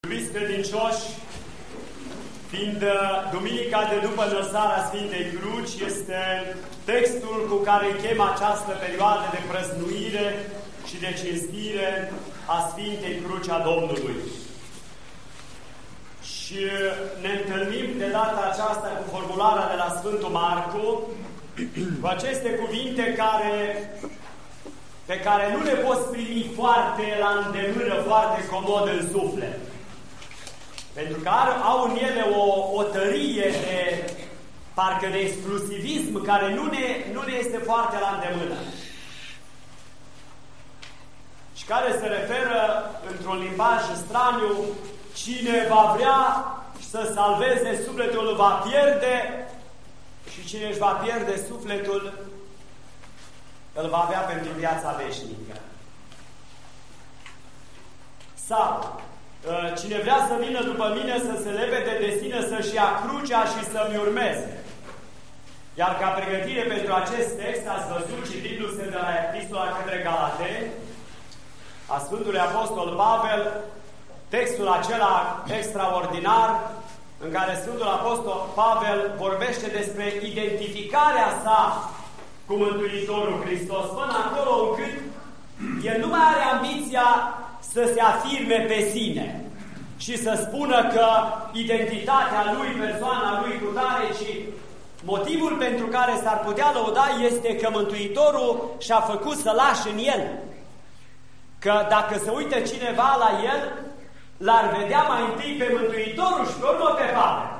Iubiți credincioși, fiind duminica de după înălțarea Sfintei Cruci, este textul cu care închem această perioadă de prăznuire și de cinstire a Sfintei Cruci a Domnului. Și ne întâlnim de data aceasta cu formularea de la Sfântul Marcu, cu aceste cuvinte pe care nu le poți primi foarte la îndemână, foarte comod în suflet. Pentru că au în ele o tărie de, parcă de exclusivism, care nu ne este foarte la îndemână. Și care se referă, într-un limbaj straniu, cine va vrea să salveze sufletul îl va pierde și cine își va pierde sufletul îl va avea pentru viața veșnică. Sau cine vrea să vină după mine, să se lepede de sine, să-și ia crucea și să-mi urmeze. Iar ca pregătire pentru acest text, ați văzut, citindu-se de la Epistola către Galateni, a Sfântului Apostol Pavel, textul acela extraordinar, în care Sfântul Apostol Pavel vorbește despre identificarea sa cu Mântuitorul Hristos, până acolo încât el nu mai are ambiția să se afirme pe sine și să spună că identitatea lui, persoana lui cutare, ci motivul pentru care s-ar putea lăuda este că Mântuitorul și-a făcut să lași în el. Că dacă se uită cineva la el, l-ar vedea mai întâi pe Mântuitorul și pe urmă pe Pavel.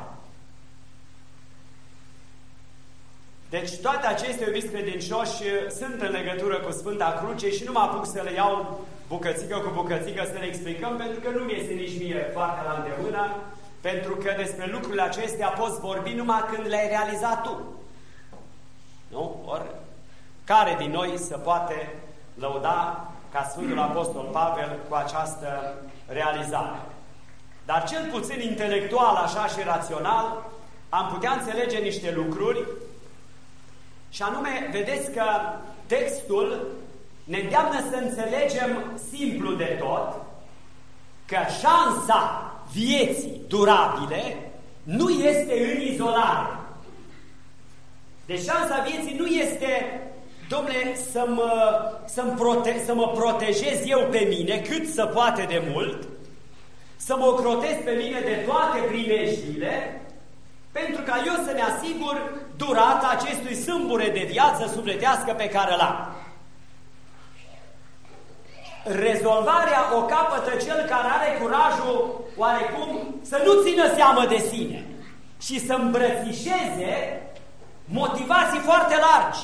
Deci toate acestea, iubiți credincioși, sunt în legătură cu Sfânta Cruce și nu mă apuc să le iau bucățică cu bucățică să le explicăm, pentru că nu mi-este nici mie foarte la îndemână, pentru că despre lucrurile acestea poți vorbi numai când le-ai realizat tu. Nu? Ori care din noi se poate lăuda ca Sfântul Apostol Pavel cu această realizare? Dar cel puțin intelectual, așa și rațional, am putea înțelege niște lucruri. Și anume, vedeți că textul ne îndeamnă să înțelegem simplu de tot că șansa vieții durabile nu este în izolare. Deci șansa vieții nu este, dom'le, să mă protejez eu pe mine cât se poate de mult, să mă ocrotez pe mine de toate primejdile, pentru ca eu să ne asigur durata acestui sâmbure de viață sufletească pe care l-am. Rezolvarea o capătă cel care are curajul oarecum să nu țină seamă de sine și să îmbrățișeze motivații foarte largi.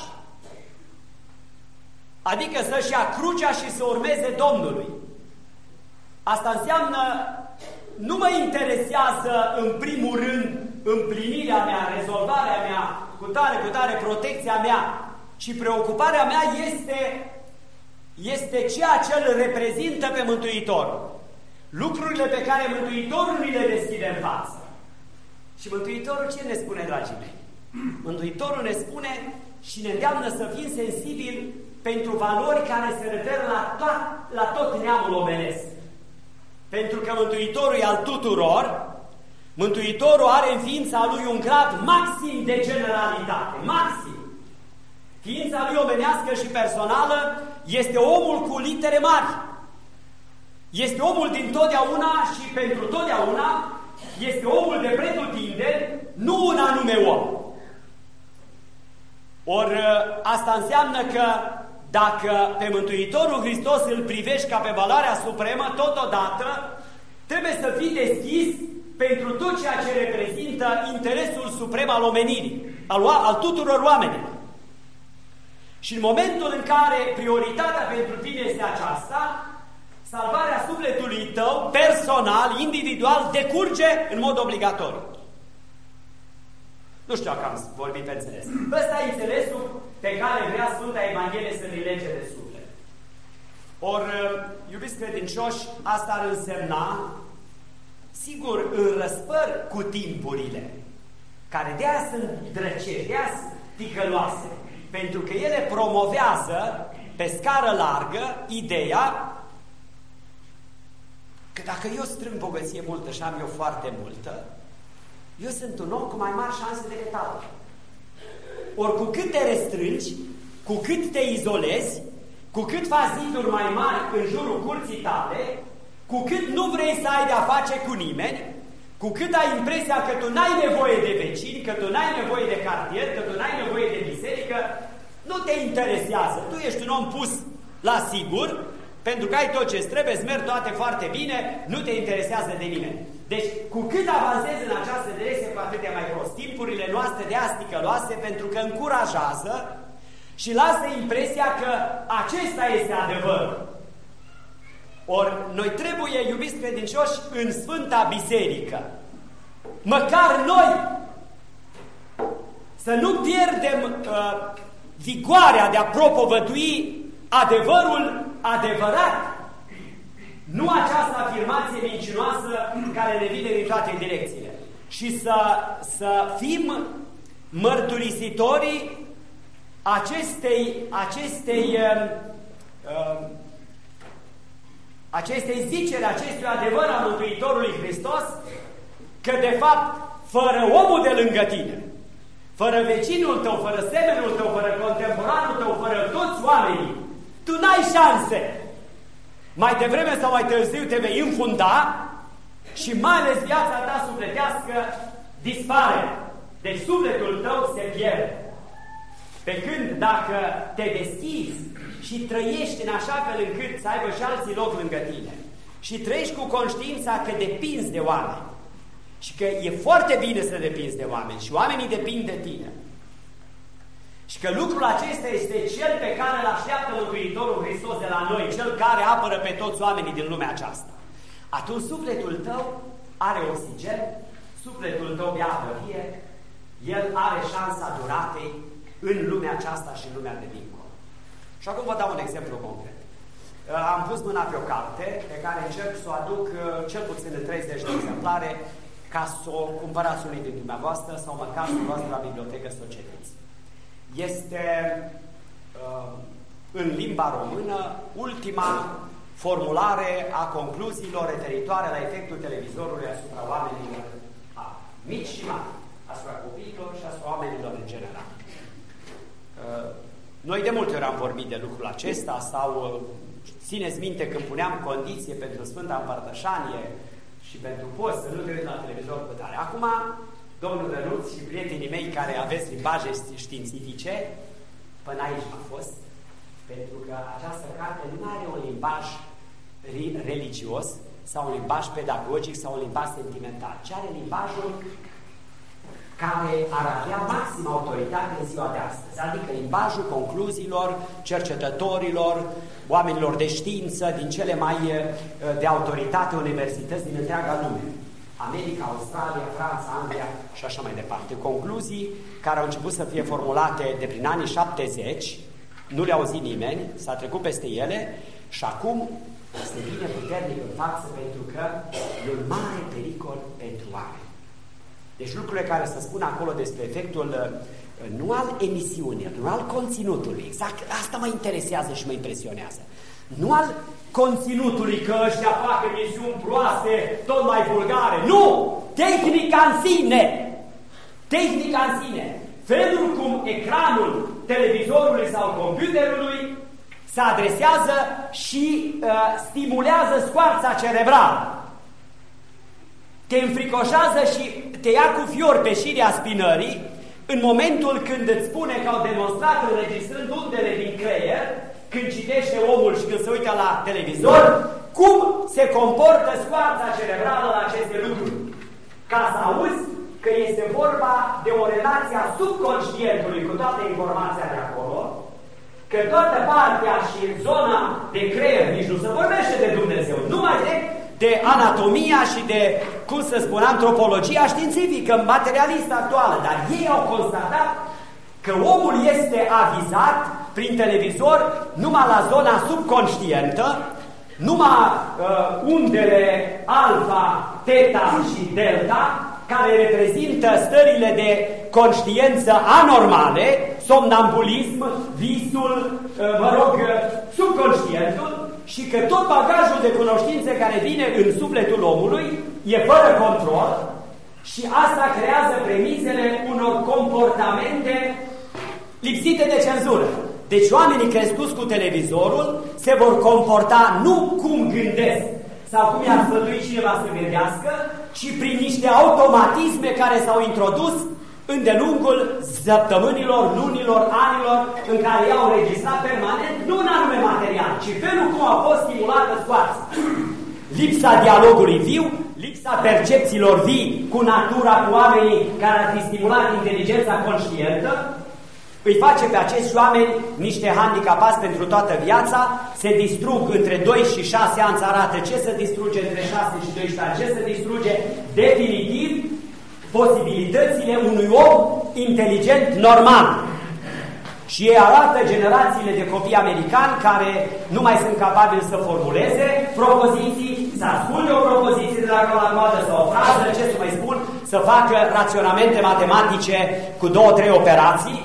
Adică să-și ia crucea și să urmeze Domnului. Asta înseamnă, nu mă interesează în primul rând împlinirea mea, rezolvarea mea, cu tare, protecția mea, ci preocuparea mea este ceea ce îl reprezintă pe Mântuitorul. Lucrurile pe care Mântuitorul ni le deschide în față. Și Mântuitorul ce ne spune, dragii mei? Mântuitorul ne spune și ne îndeamnă să fim sensibili pentru valori care se referă la tot neamul omenesc. Pentru că Mântuitorul e al tuturor, Mântuitorul are în ființa lui un grad maxim de generalitate, maxim. Ființa lui omenească și personală este omul cu litere mari. Este omul din totdeauna și pentru totdeauna, este omul de pretutindeni, nu un anume om. Ori asta înseamnă că dacă pe Mântuitorul Hristos îl privești ca pe valoarea supremă, totodată trebuie să fii deschis pentru tot ceea ce reprezintă interesul suprem al omenirii, al tuturor oamenilor. Și în momentul în care prioritatea pentru tine este aceasta, salvarea sufletului tău, personal, individual, decurge în mod obligatoriu. Nu știu dacă am vorbit pe înțeles. Ăsta e înțelesul pe care vrea Sfânta Evanghelie să-l lege de suflet. Ori, iubiți credincioși, asta ar însemna, sigur, în răspăr cu timpurile, care de-aia sunt drăcești, de-aia sunt ticăloase, pentru că ele promovează pe scară largă ideea că dacă eu strâng bogăție multă și am eu foarte multă, eu sunt un om cu mai mari șanse decât altul. Ori cu cât te restrângi, cu cât te izolezi, cu cât faci ziduri mai mari în jurul curții tale, cu cât nu vrei să ai de-a face cu nimeni, cu cât ai impresia că tu n-ai nevoie de vecini, că tu n-ai nevoie de cartier, că tu n-ai nevoie de biserică, nu te interesează. Tu ești un om pus la sigur, pentru că ai tot ce-ți trebuie, îți merg toate foarte bine, nu te interesează de nimeni. Deci, cu cât avansezi în această direcție, cu atât e mai prost. Timpurile noastre de azi ticăloase, pentru că încurajează și lasă impresia că acesta este adevărul. Ori noi trebuie, iubiți credincioși, în Sfânta Biserică, măcar noi, să nu pierdem vigoarea de a propovădui adevărul adevărat, nu această afirmație mincinoasă care ne vine din toate direcțiile. Și să fim mărturisitorii acestei ziceri, acestui adevăr al Mântuitorului Hristos, că de fapt, fără omul de lângă tine, fără vecinul tău, fără semenul tău, fără contemporanul tău, fără toți oamenii, tu n-ai șanse. Mai devreme sau mai târziu te vei înfunda și mai ales viața ta sufletească dispare. Deci sufletul tău se pierde. Pe când dacă te deschizi și trăiești în așa fel încât să aibă și alții loc lângă tine și trăiești cu conștiința că depinzi de oameni și că e foarte bine să depinzi de oameni și oamenii depind de tine și că lucrul acesta este cel pe care îl așteaptă Mântuitorul Hristos de la noi, cel care apără pe toți oamenii din lumea aceasta, atunci sufletul tău are oxigen, sufletul tău bea bărie, el are șansa duratei în lumea aceasta și în lumea de dincolo. Și acum vă dau un exemplu concret. Am pus mâna pe o carte pe care încerc să o aduc cel puțin în 30 de exemplare ca să o cumpărați unii din dumneavoastră sau măcar să o luați la bibliotecă să o citiți. Este în limba română ultima formulare a concluziilor referitoare la efectul televizorului asupra oamenilor mici și mari, asupra copiilor și asupra oamenilor în general. Noi de multe ori am vorbit de lucrul acesta sau țineți minte când puneam condiție pentru Sfânta Împărtășanie și pentru post să nu te uiți la televizor cu tare. Acum, domnul Rănuț și prietenii mei care aveți limbaje științifice, până aici a fost, pentru că această carte nu are un limbaj religios sau un limbaj pedagogic sau un limbaj sentimental, ci are limbajul care ar avea maximă autoritate în ziua de astăzi, adică limbajul concluziilor, cercetătorilor, oamenilor de știință, din cele mai de autoritate universități din întreaga lume. America, Australia, Franța, Anglia și așa mai departe. Concluzii care au început să fie formulate de prin anii 70, nu le-a auzit nimeni, s-a trecut peste ele și acum se vine puternic în față pentru că e un mare pericol pentru oameni. Deci lucrurile care se spun acolo despre efectul nu al emisiunii, nu al conținutului, exact asta mă interesează și mă impresionează. Nu al conținutului, că ăștia fac emisiuni proaste, tot mai vulgare. Nu! Tehnica în sine! Tehnica în sine! Felul cum ecranul televizorului sau computerului se adresează și stimulează scoarța cerebrală. Te înfricoșează și te ia cu fior pe șirea spinării în momentul când îți spune că au demonstrat înregistrând undele din creier, când citește omul și când se uită la televizor, cum se comportă scoarța cerebrală la aceste lucruri. Ca să auzi că este vorba de o relație a subconștientului cu toată informația de acolo, că toată partea și zona de creier, nici nu se vorbește de Dumnezeu, numai de anatomia și de, cum să spun, antropologia științifică, materialistă actuală, dar ei au constatat că omul este avizat prin televizor numai la zona subconștientă, numai undele alfa, teta și delta, care reprezintă stările de conștiință anormale, somnambulism, visul, subconștientul, și că tot bagajul de cunoștințe care vine în sufletul omului e fără control și asta creează premisele unor comportamente lipsite de cenzură. Deci oamenii crescuți cu televizorul se vor comporta nu cum gândesc sau cum i-a sfătuit cineva să gândească, ci prin niște automatisme care s-au introdus îndelungul săptămânilor, lunilor, anilor în care i-au registrat permanent, nu în anume material, ci felul cum a fost stimulată scoarță. Lipsa dialogului viu, lipsa percepțiilor vii cu natura, cu oamenii care ar fi stimulat inteligența conștientă, îi face pe acești oameni niște handicapați pentru toată viața, se distrug între 2 și 6 ani, arată ce se distruge între 6 și 12 ani, ce se distruge definitiv posibilitățile unui om inteligent normal. Și ei arată generațiile de copii americani care nu mai sunt capabili să formuleze propoziții, să asculte o propoziție de la coadă sau o frază, ce să mai spun, să facă raționamente matematice cu 2-3 operații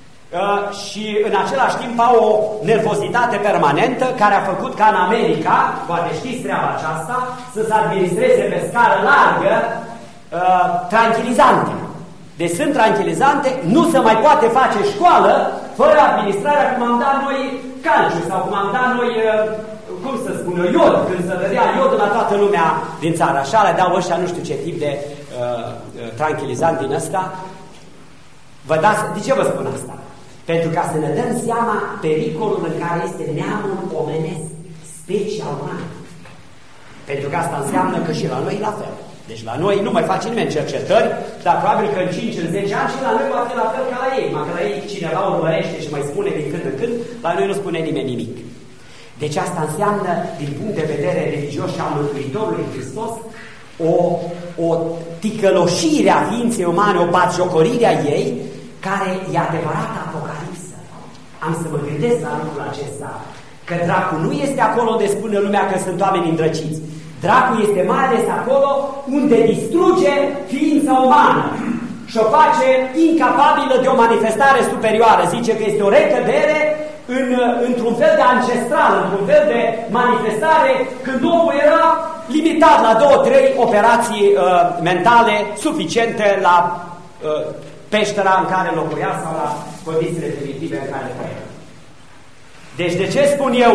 și în același timp au o nervozitate permanentă care a făcut ca în America, poate știți treaba aceasta, să se administreze pe scară largă tranquilizante. Deci sunt tranquilizante, nu se mai poate face școală fără administrarea cum am dat noi calciu sau cum am dat noi, cum să spun eu, iod, când se dădea iod la toată lumea din țară. Așa le dau ăștia nu știu ce tip de tranquilizant din ăsta. Vă dați, de ce vă spun asta? Pentru ca să ne dăm seama pericolul în care este neamul omenesc, specia umană. Pentru că asta înseamnă că și la noi la fel. Deci la noi nu mai face nimeni cercetări, dar probabil că în 5, în 10 ani și la noi va fi la fel ca la ei. Dacă la ei cineva urmărește și mai spune din când în când, la noi nu spune nimeni nimic. Deci asta înseamnă, din punct de vedere religios și al Mântuitorului Hristos, o ticăloșire a ființei umane, o batjocorire a ei, care e adevărată apocalipsă. Am să mă gândesc la lucrul acesta, că dracu nu este acolo unde spune lumea că sunt oameni îndrăciți. Dracu este mai ales acolo unde distruge ființa umană și o face incapabilă de o manifestare superioară. Zice că este o recădere într-un fel de ancestral, într-un fel de manifestare când omul era limitat la 2-3 operații mentale suficiente la peștera în care locuia sau la condițiile primitive în care trăia. Deci de ce spun eu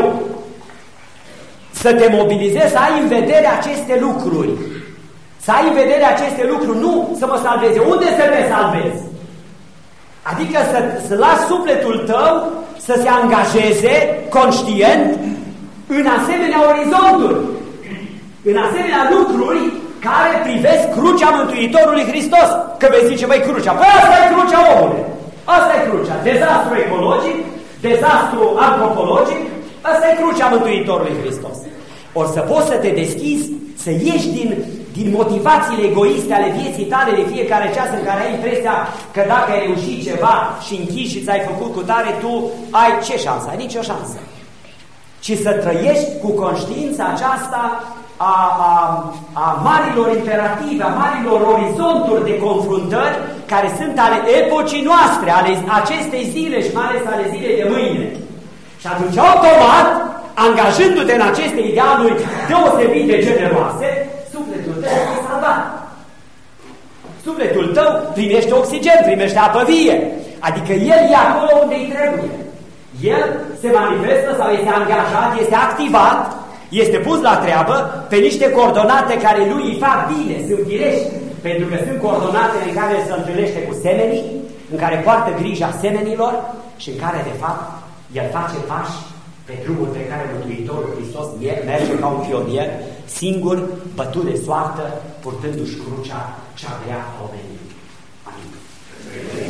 să te mobilizezi, să ai în vedere aceste lucruri? Să ai în vedere aceste lucruri, nu să mă salveze. Unde să te salvezi? Adică să lași sufletul tău să se angajeze conștient în asemenea orizonturi, în asemenea lucruri care privesc crucea Mântuitorului Hristos. Că vei zice, băi, crucea. Păi asta e crucea, omule. Asta e crucea. Dezastru ecologic, dezastru antropologic, asta e crucea Mântuitorului Hristos. Or să poți să te deschizi, să ieși din motivațiile egoiste ale vieții tale de fiecare ceas în care ai impresia că dacă ai reușit ceva și închiși și ți-ai făcut cu tare, tu ai ce șansă? Ai nicio șansă. Ci să trăiești cu conștiința aceasta a marilor imperative, a marilor orizonturi de confruntări care sunt ale epocii noastre, ale acestei zile și mai ales ale zilei de mâine. Și atunci, automat, angajându-te în aceste idealuri deosebit de generoase, sufletul tău este salvat. Sufletul tău primește oxigen, primește apă vie. Adică el e acolo unde îi trebuie. El se manifestă sau este angajat, este activat, este pus la treabă pe niște coordonate care lui îi fac bine, sunt firești, pentru că sunt coordonate în care se întâlnește cu semenii, în care poartă grija semenilor și în care, de fapt, el face pași pe drumul pe care Mântuitorul Hristos merge ca un pionier, singur, bătut de soartă, purtându-și crucea cea grea a omenirii. Amin.